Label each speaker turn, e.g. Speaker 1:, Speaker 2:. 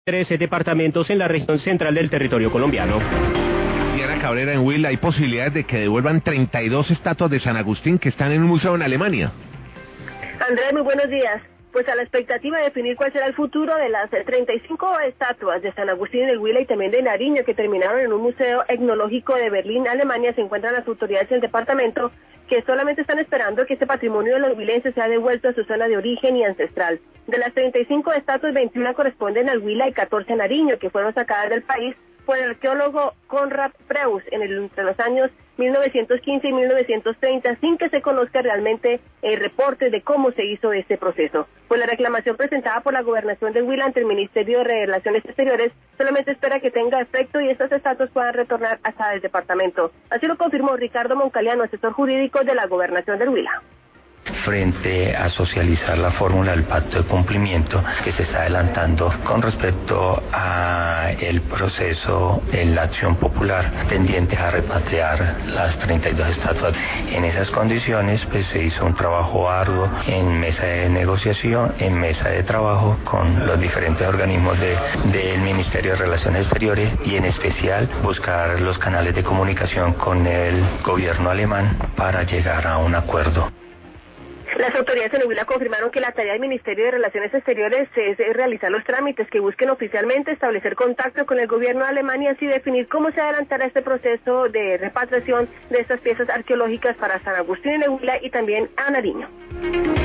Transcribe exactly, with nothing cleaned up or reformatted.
Speaker 1: trece departamentos en la región central del territorio colombiano.
Speaker 2: Diana Cabrera, en Huila, ¿hay posibilidades de que devuelvan treinta y dos estatuas de San Agustín que están en un museo en Alemania?
Speaker 3: Andrés, muy buenos días. Pues a la expectativa de definir cuál será el futuro de las treinta y cinco estatuas de San Agustín en el Huila y también de Nariño que terminaron en un museo etnológico de Berlín, Alemania, se encuentran las autoridades del departamento que solamente están esperando que este patrimonio de los huilenses sea devuelto a su zona de origen y ancestral. De las treinta y cinco estatuas, veintiuna corresponden al Huila y catorce a Nariño, que fueron sacadas del país por el arqueólogo Konrad Preuss en el, entre los años mil novecientos quince y mil novecientos treinta, sin que se conozca realmente el reporte de cómo se hizo este proceso. Pues la reclamación presentada por la Gobernación del Huila ante el Ministerio de Relaciones Exteriores solamente espera que tenga efecto y estas estatuas puedan retornar hasta el departamento. Así lo confirmó Ricardo Moncaliano, asesor jurídico de la Gobernación del Huila.
Speaker 4: Frente a socializar la fórmula del pacto de cumplimiento que se está adelantando con respecto a el proceso en la acción popular tendiente a repatriar las treinta y dos estatuas. En esas condiciones pues se hizo un trabajo arduo en mesa de negociación, en mesa de trabajo con los diferentes organismos de, del Ministerio de Relaciones Exteriores y en especial buscar los canales de comunicación con el gobierno alemán para llegar a un acuerdo.
Speaker 3: Las autoridades en Huila confirmaron que la tarea del Ministerio de Relaciones Exteriores es realizar los trámites que busquen oficialmente establecer contacto con el gobierno de Alemania y así definir cómo se adelantará este proceso de repatriación de estas piezas arqueológicas para San Agustín en Huila y también a Nariño.